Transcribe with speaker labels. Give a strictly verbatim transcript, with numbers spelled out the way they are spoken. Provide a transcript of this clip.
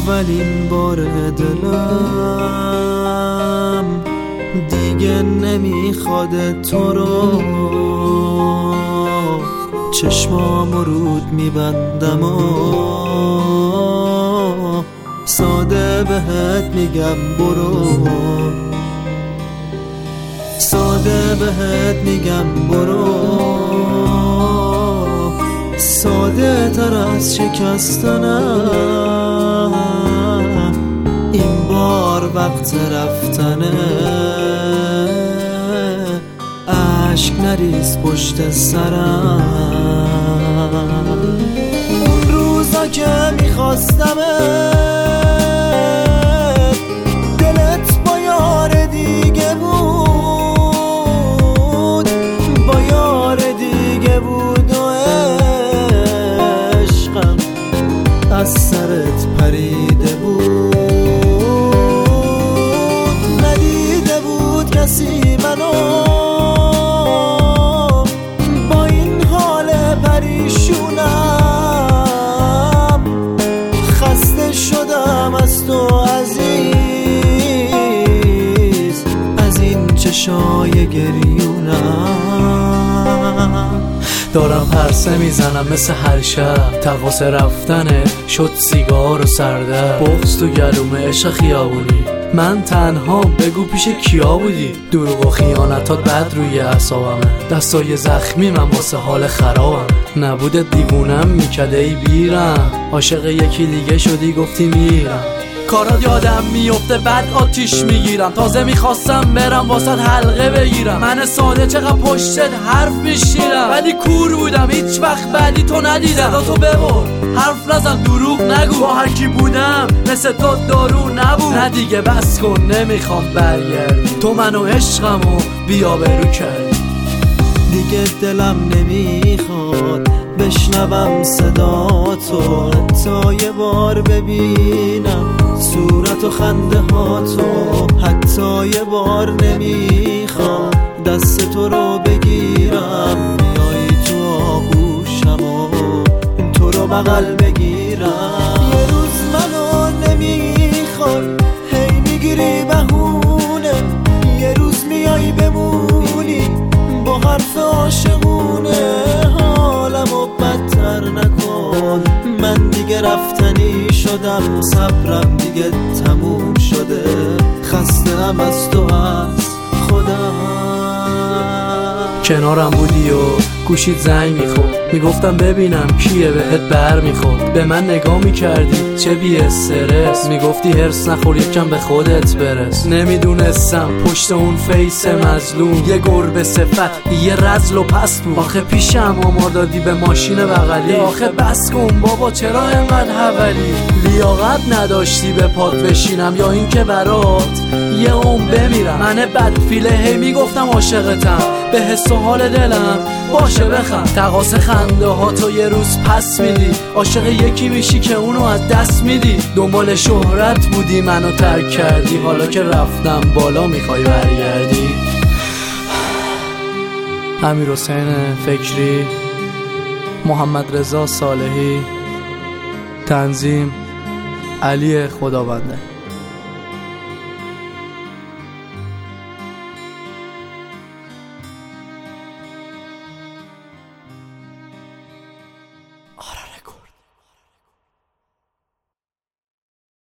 Speaker 1: اولین بار دلم دیگه نمیخواد تو رو، چشمام رود میبندم و ساده بهت میگم برو، ساده بهت میگم برو، ساده تر از شکستنم این بار وقت رفتنه، عشق نریز پشت سرم. اون روزا که میخواستم دلت با یار دیگه بود، با یار دیگه بود و عشقم از سرت پریده بود، ندیده بود کسی منو با این حال پریشونم، خسته شدم از تو عزیز، از این چشای گریونم.
Speaker 2: دارم پرسه میزنم مثل هر شب، تقاس رفتنه شد سیگار و سرده، بغض تو گلومه عشق خیابونی، من تنها بگو پیش کیا بودی؟ دروغ و خیانتات بد روی اعصابمه، دستای زخمی من واسه حال خرابم، نبودت دیوونم میکرده ای بیرم، عاشق یکی دیگه شدی گفتی میرم، کارات یادم میفته بعد آتیش میگیرم، تازه میخواستم برم واسه حلقه بگیرم، من ساده چقدر پشتت حرف میشیرم، ولی کور بودم هیچ وقت بعدی تو ندیدم، صدا تو ببر حرف نزن دروغ نگو، با هر کی بودم مثل تو دارو نبود، نه دیگه بس کن نمیخوام برگردی، تو منو عشقمو بیا برو کردی،
Speaker 1: دیگه دلم نمیخواد بشنوم صدا تو، حتی یه بار ببینم صورت و خنده ها تو، حتی یه بار نمیخواد دست تو رو بگیرم، میای تو آغوشم و تو رو بغل بگیرم، یه روز منو نمیخوای هی میگیری بهونه، یه روز میای بمونی با حرف عاشقونه، حالمو بدتر نکن، من دیگه رفتنی شدم، صبرم دیگه تموم شده، خسته‌ام از تو از خودم.
Speaker 2: کنارم بودی و گوشید زنگ میخورد، میگفتم ببینم کیه بهت بر میخورد، به من نگاه میکردی چه بی استرس، میگفتی هرس نخور یکم به خودت برس، نمیدونستم پشت اون فیس مظلوم یه گربه صفت یه رزل و پست بود، آخه پیشم آمار دادی به ماشین بغلی، آخه بس کن بابا چرا انقدر حولی، لیاقت نداشتی به پات بشینم یا این که برات یه عمر بمیرم، من بدفیله هی میگفتم عاشقتم، به حس و حال دلم باشه بخند، تقاس خنده ها تو یه روز پس میدی، عاشق یکی میشی که اونو از دست میدی، دنبال شهرت بودی منو ترک کردی، حالا که رفتم بالا میخوای برگردی. امیرحسین فکری، محمد رضا صالحی، تنظیم علی خدابنده. آره.